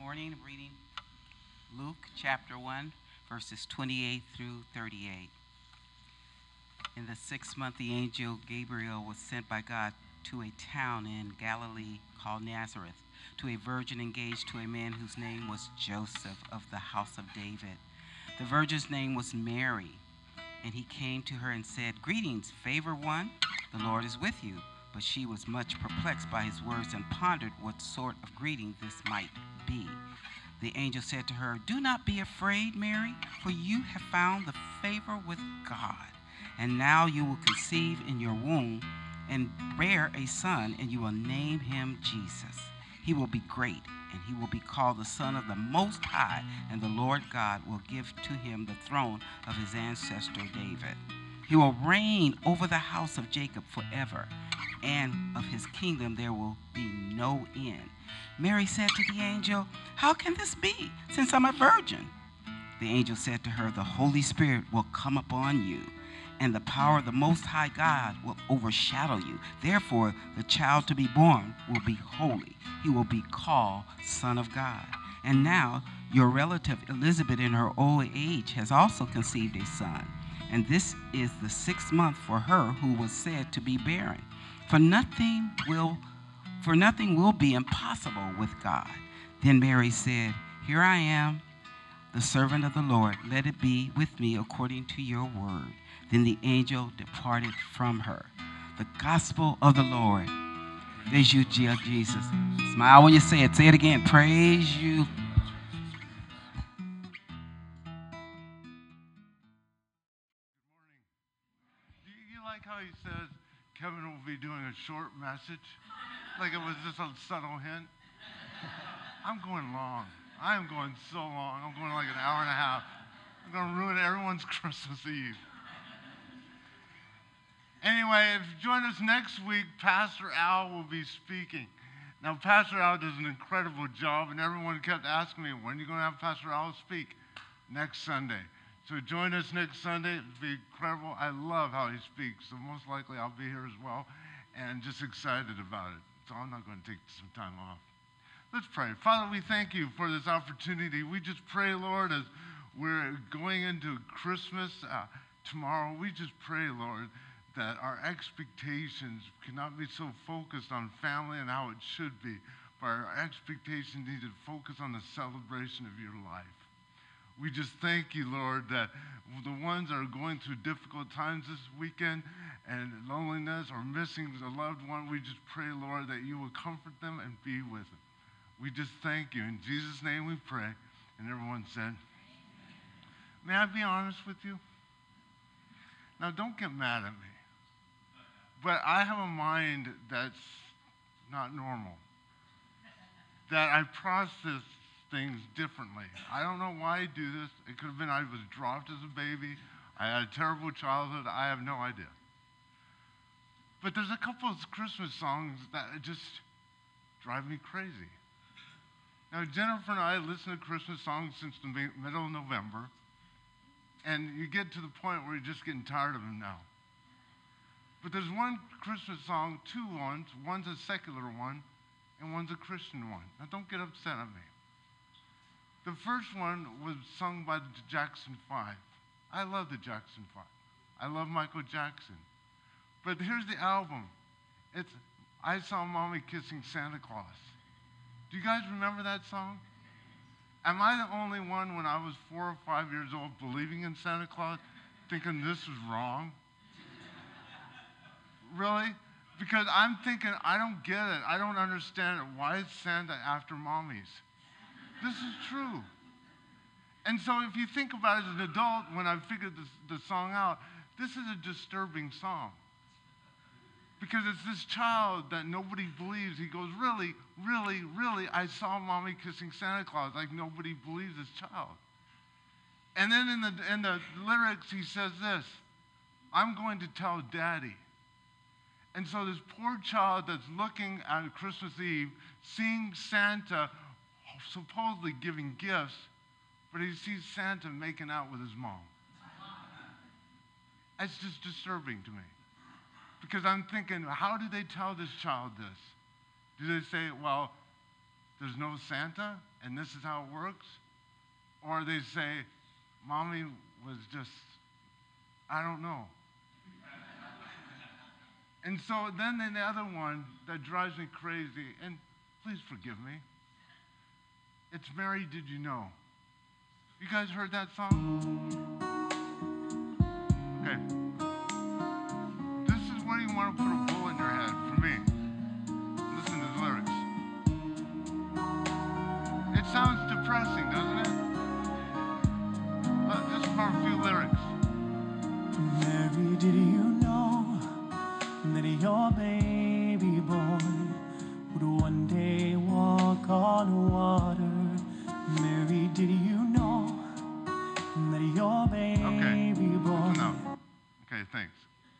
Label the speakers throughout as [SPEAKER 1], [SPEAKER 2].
[SPEAKER 1] morning. I'm reading Luke chapter 1, verses 28 through 38. In the 6th month, the angel Gabriel was sent by God to a town in Galilee called Nazareth, to a virgin engaged to a man whose name was Joseph of the house of David. The virgin's name was Mary, and he came to her and said, "Greetings, favored one, the Lord is with you." But she was much perplexed by his words and pondered what sort of greeting this might be. The angel said to her, "Do not be afraid, Mary, for you have found the favor with God. And now you will conceive in your womb and bear a son, and you will name him Jesus. He will be great, and he will be called the Son of the Most High, and the Lord God will give to him the throne of his ancestor David. He will reign over the house of Jacob forever, and of his kingdom there will be no end." Mary said to the angel, "How can this be, since I'm a virgin?" The angel said to her, "The Holy Spirit will come upon you, and the power of the Most High God will overshadow you. Therefore, the child to be born will be holy. He will be called Son of God. And now, your relative Elizabeth in her old age has also conceived a son. And this is the 6th month for her who was said to be barren. For nothing will be impossible with God." Then Mary said, "Here I am, the servant of the Lord. Let it be with me according to your word." Then the angel departed from her. The gospel of the Lord. Praise you, Jesus. Smile when you say it. Say it again. Praise you.
[SPEAKER 2] Do you like how he says Kevin will be doing a short message? Like it was just a subtle hint? I'm going long. I am going so long. I'm going like an hour and a half. I'm going to ruin everyone's Christmas Eve. Anyway, if you join us next week, Pastor Al will be speaking. Now, Pastor Al does an incredible job, and everyone kept asking me, when are you going to have Pastor Al speak? Next Sunday. So join us next Sunday. It'll be incredible. I love how he speaks, so most likely I'll be here as well, and just excited about it. So I'm not going to take some time off. Let's pray. Father, we thank you for this opportunity. We just pray, Lord, as we're going into Christmas tomorrow, we just pray, Lord, that our expectations cannot be so focused on family and how it should be, but our expectations need to focus on the celebration of your life. We just thank you, Lord, that the ones that are going through difficult times this weekend and loneliness or missing a loved one, we just pray, Lord, that you will comfort them and be with them. We just thank you. In Jesus' name we pray. And everyone said, may I be honest with you? Now, don't get mad at me. But I have a mind that's not normal. That I process things differently. I don't know why I do this. It could have been I was dropped as a baby. I had a terrible childhood. I have no idea. But there's a couple of Christmas songs that just drive me crazy. Now, Jennifer and I listen to Christmas songs since the middle of November, and you get to the point where you're just getting tired of them now. But there's one Christmas song, two ones. One's a secular one, and one's a Christian one. Now, don't get upset at me. The first one was sung by the Jackson 5. I love the Jackson 5. I love Michael Jackson. But here's the album. It's I Saw Mommy Kissing Santa Claus. Do you guys remember that song? Am I the only one when I was 4 or 5 years old believing in Santa Claus, thinking this was wrong? Really? Because I'm thinking, I don't get it. I don't understand it. Why is Santa after mommies? This is true. And so if you think about it as an adult, when I figured the song out, this is a disturbing song. Because it's this child that nobody believes. He goes, really, really, really, I saw mommy kissing Santa Claus. Like nobody believes this child. And then in the lyrics, he says this, I'm going to tell daddy. And so this poor child that's looking at Christmas Eve, seeing Santa supposedly giving gifts, but he sees Santa making out with his mom. It's just disturbing to me. Because I'm thinking, how do they tell this child this? Do they say, well, there's no Santa and this is how it works? Or they say, Mommy was just, I don't know. And so then the other one that drives me crazy, and please forgive me, it's Mary, Did You Know? You guys heard that song? Okay. This is where you want to put a bullet in your head for me. Listen to the lyrics. It sounds depressing, doesn't it? This is for a few lyrics.
[SPEAKER 3] Mary, did you know that your baby boy would one day walk on water? Mary, did you know that your baby boy...
[SPEAKER 2] Okay, enough. Okay, thanks.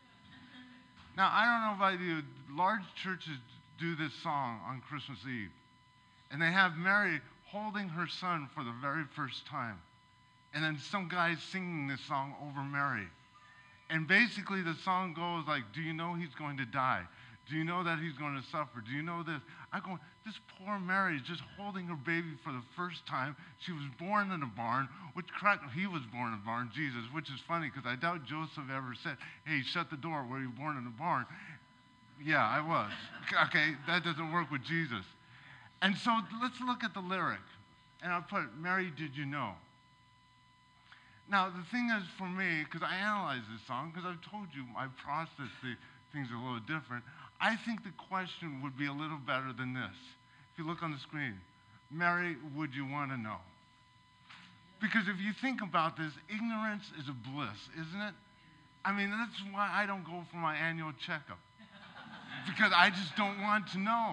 [SPEAKER 2] Now, I don't know about you, large churches do this song on Christmas Eve. And they have Mary holding her son for the very first time. And then some guy singing this song over Mary. And basically the song goes like, do you know he's going to die? Do you know that he's going to suffer? Do you know this? I go, this poor Mary is just holding her baby for the first time. She was born in a barn, he was born in a barn, Jesus, which is funny because I doubt Joseph ever said, hey, shut the door, were you born in a barn? Yeah, I was. Okay, that doesn't work with Jesus. And so let's look at the lyric. And I'll put, Mary, did you know? Now, the thing is for me, because I analyze this song, because I've told you I process the things a little different, I think the question would be a little better than this. If you look on the screen, Mary, would you want to know? Because if you think about this, ignorance is a bliss, isn't it? I mean, that's why I don't go for my annual checkup. Because I just don't want to know.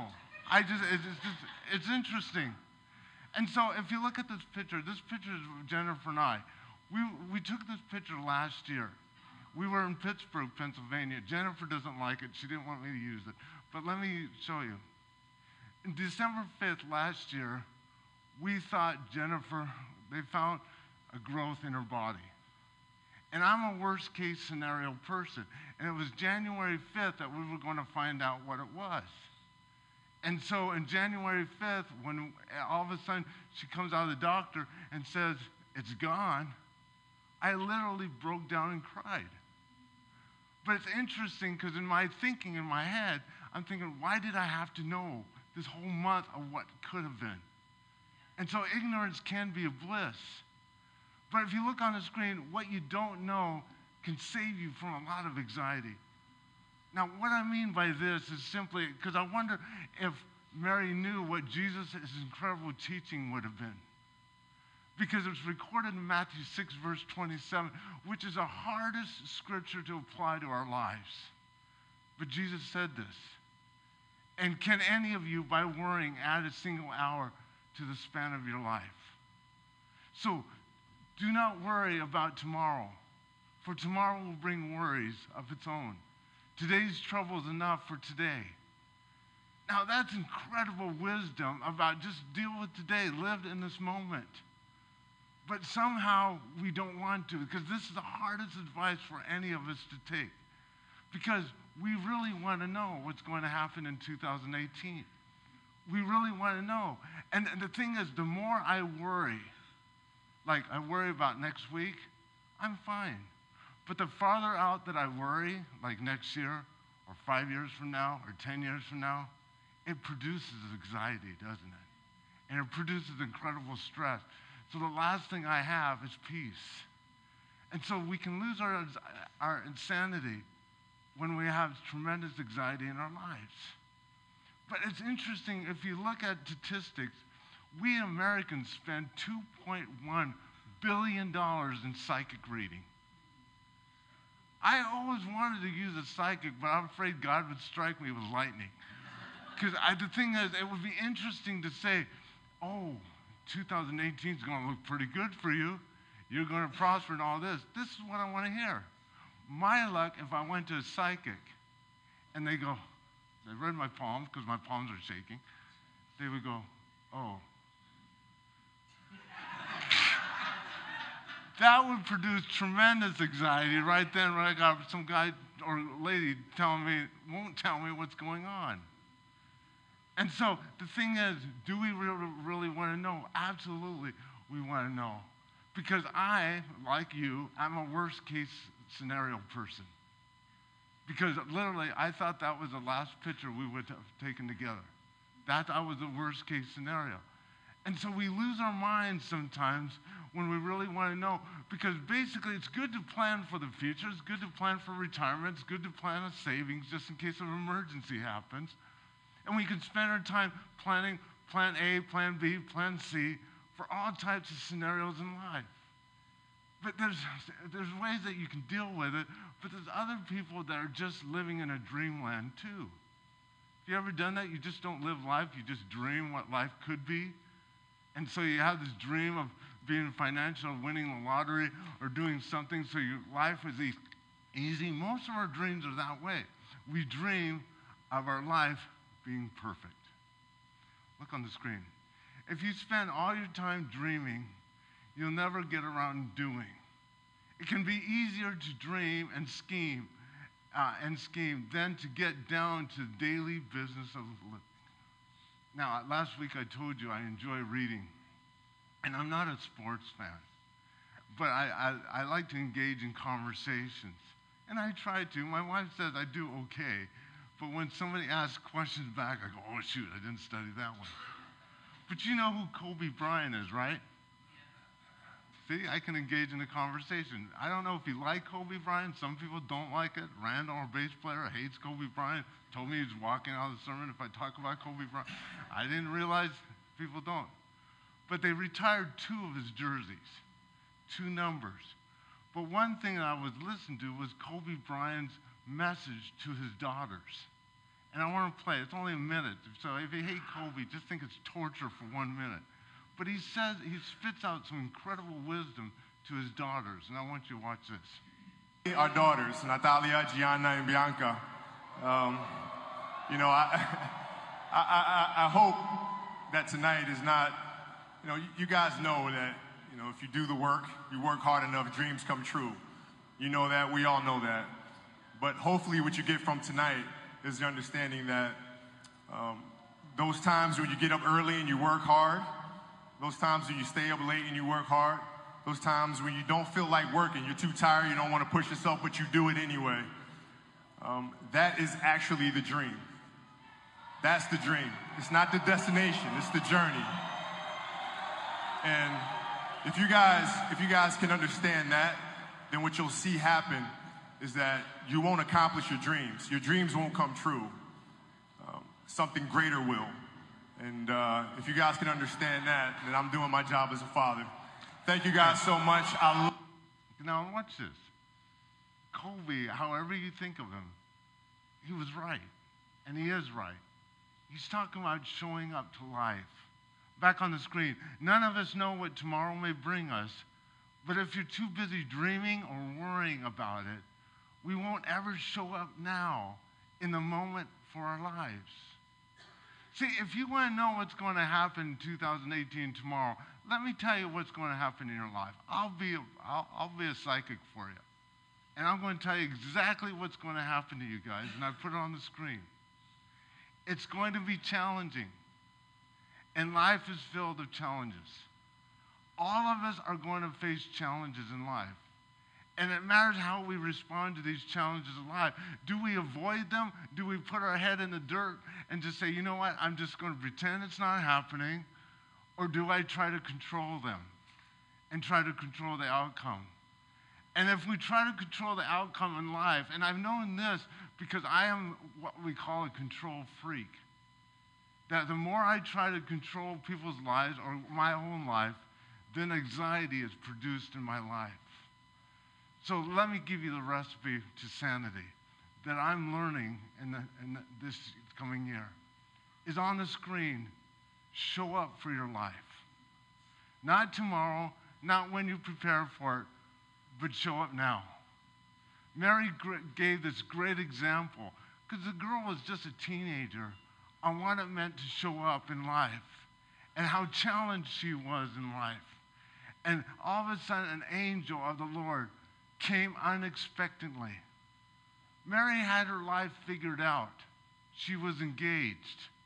[SPEAKER 2] It's interesting. And so if you look at this picture is Jennifer and I. We took this picture last year. We were in Pittsburgh, Pennsylvania. Jennifer doesn't like it. She didn't want me to use it. But let me show you. In December 5th last year, we thought they found a growth in her body. And I'm a worst case scenario person. And it was January 5th that we were going to find out what it was. And so on January 5th, when all of a sudden she comes out of the doctor and says, it's gone, I literally broke down and cried. But it's interesting because in my thinking, in my head, I'm thinking, why did I have to know this whole month of what could have been? And so ignorance can be a bliss. But if you look on the screen, what you don't know can save you from a lot of anxiety. Now, what I mean by this is simply, because I wonder if Mary knew what Jesus' incredible teaching would have been. Because it's recorded in Matthew 6, verse 27, which is the hardest scripture to apply to our lives. But Jesus said this. And can any of you, by worrying, add a single hour to the span of your life? So do not worry about tomorrow, for tomorrow will bring worries of its own. Today's trouble is enough for today. Now that's incredible wisdom about just deal with today, live in this moment. But somehow we don't want to, because this is the hardest advice for any of us to take. Because we really want to know what's going to happen in 2018. We really want to know. And the thing is, the more I worry, like I worry about next week, I'm fine. But the farther out that I worry, like next year, or 5 years from now, or 10 years from now, it produces anxiety, doesn't it? And it produces incredible stress. So the last thing I have is peace. And so we can lose our insanity when we have tremendous anxiety in our lives. But it's interesting, if you look at statistics, we Americans spend $2.1 billion in psychic reading. I always wanted to use a psychic, but I'm afraid God would strike me with lightning. Because the thing is, it would be interesting to say, oh, 2018 is going to look pretty good for you. You're going to prosper in all this. This is what I want to hear. My luck, if I went to a psychic and they read my palms because my palms are shaking, they would go, oh. That would produce tremendous anxiety right then when I got some guy or lady won't tell me what's going on. And so the thing is, do we really want to know? Absolutely, we want to know. Because I, like you, I'm a worst case scenario person. Because literally, I thought that was the last picture we would have taken together. That was the worst case scenario. And so we lose our minds sometimes when we really want to know, because basically it's good to plan for the future, it's good to plan for retirement, it's good to plan a savings just in case an emergency happens. And we can spend our time planning plan A, plan B, plan C for all types of scenarios in life. But there's ways that you can deal with it, but there's other people that are just living in a dreamland too. Have you ever done that? You just don't live life, you just dream what life could be. And so you have this dream of being financial, winning the lottery, or doing something so your life is easy. Most of our dreams are that way. We dream of our life being perfect. Look on the screen. If you spend all your time dreaming, you'll never get around doing. It can be easier to dream and scheme than to get down to daily business of living. Now, last week I told you I enjoy reading, and I'm not a sports fan, but I like to engage in conversations, and I try to. My wife says I do okay, but when somebody asks questions back, I go, oh shoot, I didn't study that one. But you know who Kobe Bryant is, right? See, I can engage in a conversation. I don't know if you like Kobe Bryant. Some people don't like it. Randall, our bass player, hates Kobe Bryant. Told me he's walking out of the sermon if I talk about Kobe Bryant. I didn't realize people don't. But they retired 2 of his jerseys, 2 numbers. But one thing that I was listening to was Kobe Bryant's message to his daughters. And I want to play. It's only a minute. So if you hate Kobe, just think it's torture for 1 minute. But he says, he spits out some incredible wisdom to his daughters. And I want you to watch this.
[SPEAKER 4] Our daughters, Natalia, Gianna, and Bianca. I hope that tonight is not, you guys know that, if you do the work, you work hard enough, dreams come true. You know that, we all know that. But hopefully what you get from tonight is the understanding that those times when you get up early and you work hard, those times when you stay up late and you work hard, those times when you don't feel like working, you're too tired, you don't want to push yourself, but you do it anyway. That is actually the dream. That's the dream. It's not the destination, it's the journey. And if you guys can understand that, then what you'll see happen is that you won't accomplish your dreams. Your dreams won't come true. Something greater will. And if you guys can understand that, then I'm doing my job as a father. Thank you guys so much.
[SPEAKER 2] Now watch this. Kobe, however you think of him, he was right. And he is right. He's talking about showing up to life. Back on the screen, none of us know what tomorrow may bring us, but if you're too busy dreaming or worrying about it, we won't ever show up now in the moment for our lives. See, if you want to know what's going to happen in 2018 tomorrow, let me tell you what's going to happen in your life. I'll be a psychic for you. And I'm going to tell you exactly what's going to happen to you guys, and I put it on the screen. It's going to be challenging. And life is filled with challenges. All of us are going to face challenges in life. And it matters how we respond to these challenges in life. Do we avoid them? Do we put our head in the dirt and just say, you know what, I'm just going to pretend it's not happening? Or do I try to control them and try to control the outcome? And if we try to control the outcome in life, and I've known this because I am what we call a control freak, that the more I try to control people's lives or my own life, then anxiety is produced in my life. So let me give you the recipe to sanity that I'm learning in this coming year. Is on the screen. Show up for your life. Not tomorrow, not when you prepare for it, but show up now. Mary gave this great example because the girl was just a teenager on what it meant to show up in life and how challenged she was in life. And all of a sudden, an angel of the Lord came unexpectedly. Mary had her life figured out. She was engaged.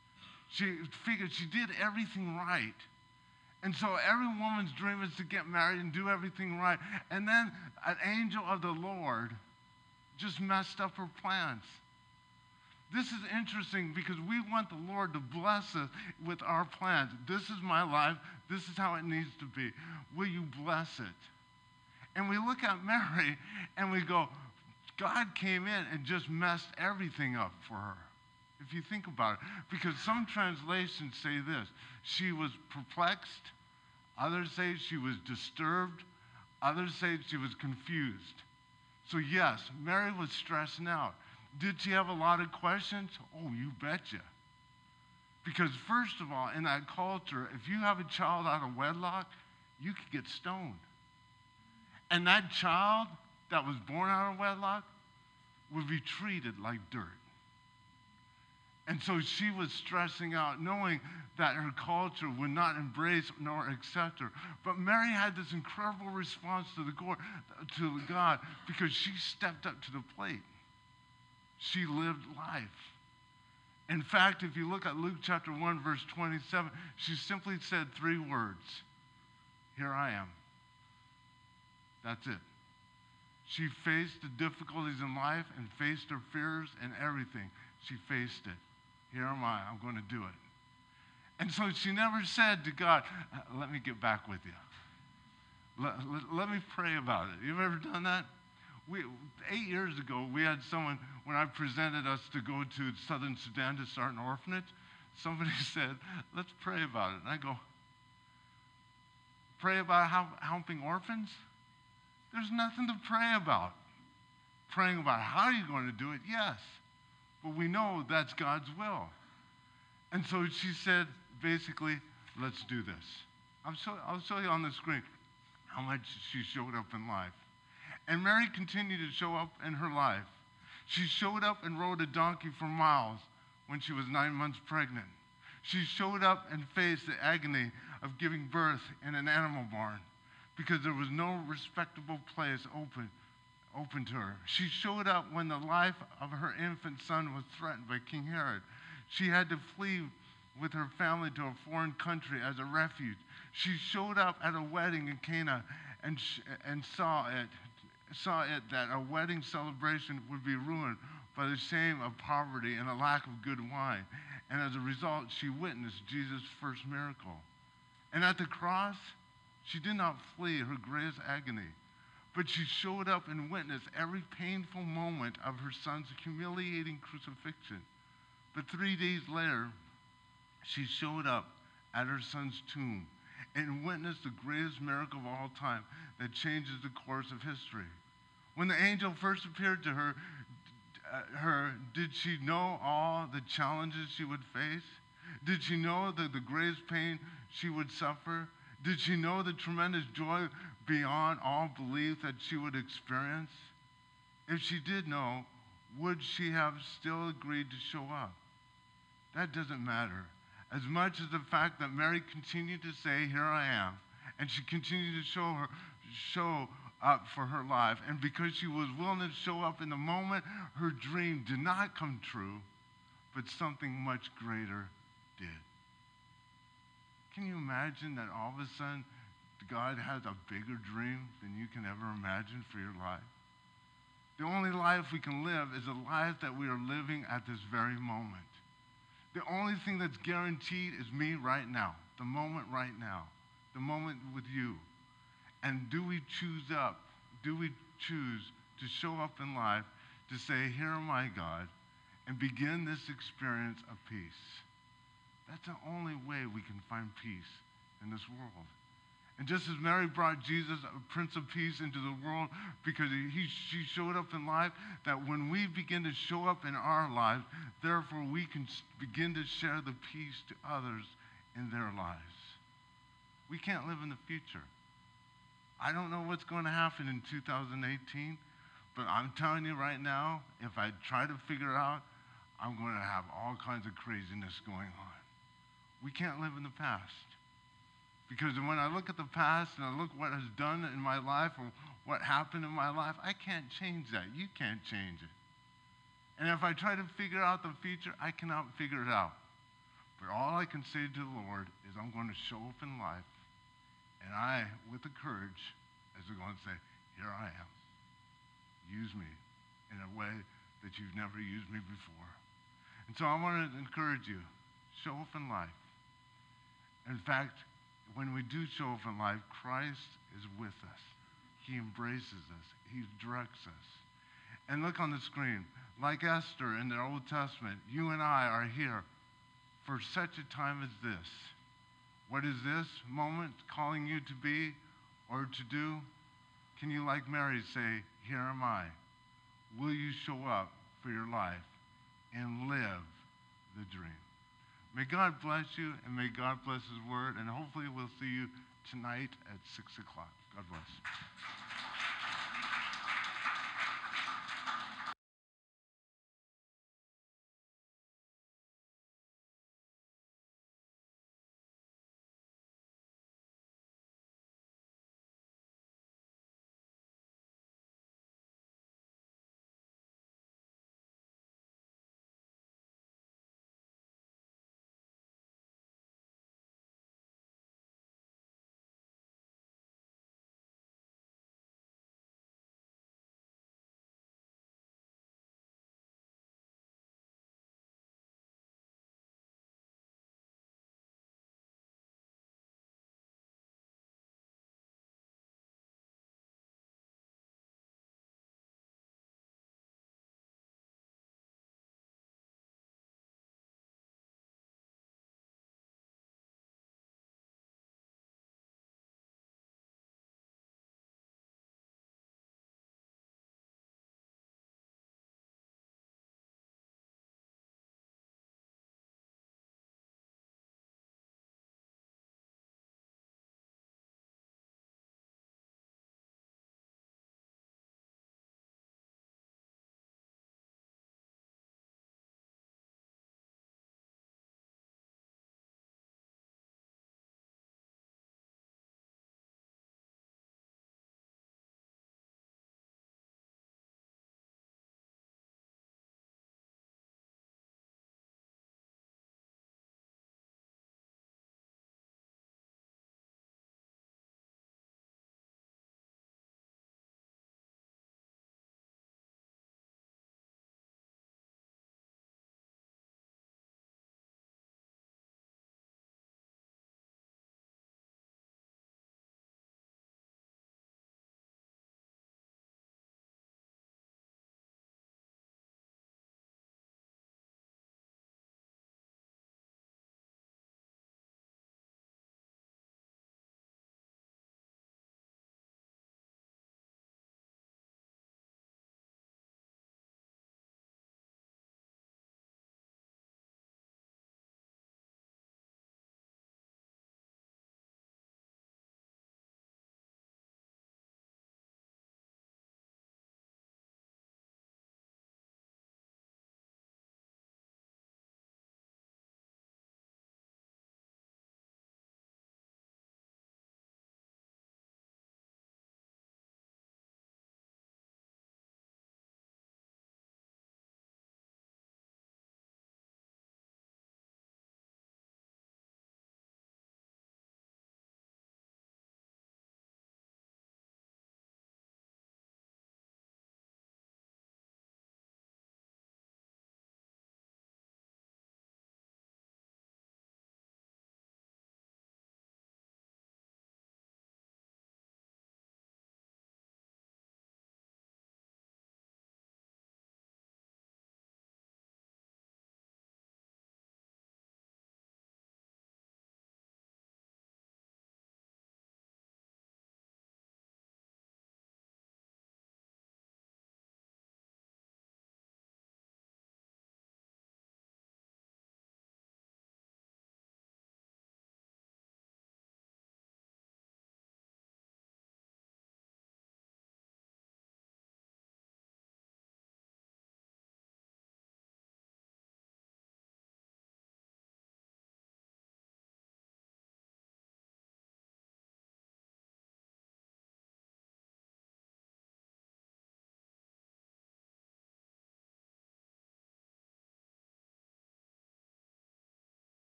[SPEAKER 2] She figured she did everything right. And so every woman's dream is to get married and do everything right. And then an angel of the Lord just messed up her plans. This is interesting because we want the Lord to bless us with our plans. This is my life. This is how it needs to be. Will you bless it? And we look at Mary and we go, God came in and just messed everything up for her. If you think about it. Because some translations say this: she was perplexed. Others say she was disturbed. Others say she was confused. So yes, Mary was stressing out. Did she have a lot of questions? Oh, you betcha. Because first of all, in that culture, if you have a child out of wedlock, you could get stoned. And that child that was born out of wedlock would be treated like dirt. And so she was stressing out, knowing that her culture would not embrace nor accept her. But Mary had this incredible response to God because she stepped up to the plate. She lived life. In fact, if you look at Luke chapter 1, verse 27, she simply said 3 words: "Here I am." That's it. She faced the difficulties in life and faced her fears and everything. She faced it. Here am I. I'm going to do it. And so she never said to God, let me get back with you. Let me pray about it. You've ever done that? 8 years ago, we had someone, when I presented us to go to Southern Sudan to start an orphanage, somebody said, let's pray about it. And I go, pray about helping orphans? There's nothing to pray about. Praying about how you're going to do it, yes. But we know that's God's will. And so she said, basically, let's do this. I'll show you on the screen how much she showed up in life. And Mary continued to show up in her life. She showed up and rode a donkey for miles when she was 9 months pregnant. She showed up and faced the agony of giving birth in an animal barn because there was no respectable place open to her. She showed up when the life of her infant son was threatened by King Herod. She had to flee with her family to a foreign country as a refuge. She showed up at a wedding in Cana and saw it that a wedding celebration would be ruined by the shame of poverty and a lack of good wine. And as a result, she witnessed Jesus' first miracle. And at the cross, she did not flee her greatest agony, but she showed up and witnessed every painful moment of her son's humiliating crucifixion. But 3 days later, she showed up at her son's tomb and witnessed the greatest miracle of all time that changes the course of history. When the angel first appeared to her, did she know all the challenges she would face? Did she know that the greatest pain she would suffer? Did she know the tremendous joy beyond all belief that she would experience? If she did know, would she have still agreed to show up? That doesn't matter. As much as the fact that Mary continued to say, here I am, and she continued to show up for her life, and because she was willing to show up in the moment, her dream did not come true, but something much greater did. Can you imagine that all of a sudden God has a bigger dream than you can ever imagine for your life? The only life we can live is a life that we are living at this very moment. The only thing that's guaranteed is me right now, the moment right now, the moment with you. And do we choose to show up in life to say, here am I, God, and begin this experience of peace? That's the only way we can find peace in this world. And just as Mary brought Jesus, a Prince of Peace, into the world because she showed up in life, that when we begin to show up in our lives, therefore we can begin to share the peace to others in their lives. We can't live in the future. I don't know what's going to happen in 2018, but I'm telling you right now, if I try to figure out, I'm going to have all kinds of craziness going on. We can't live in the past. Because when I look at the past and I look what has done in my life or what happened in my life, I can't change that. You can't change it. And if I try to figure out the future, I cannot figure it out. But all I can say to the Lord is I'm going to show up in life, and I, with the courage, as we're going to say, here I am. Use me in a way that you've never used me before. And so I want to encourage you, show up in life. In fact, when we do show up in life, Christ is with us. He embraces us. He directs us. And look on the screen. Like Esther in the Old Testament, you and I are here for such a time as this. What is this moment calling you to be or to do? Can you, like Mary, say, here am I? Will you show up for your life and live the dream? May God bless you, and may God bless his word, and hopefully we'll see you tonight at 6 o'clock. God bless.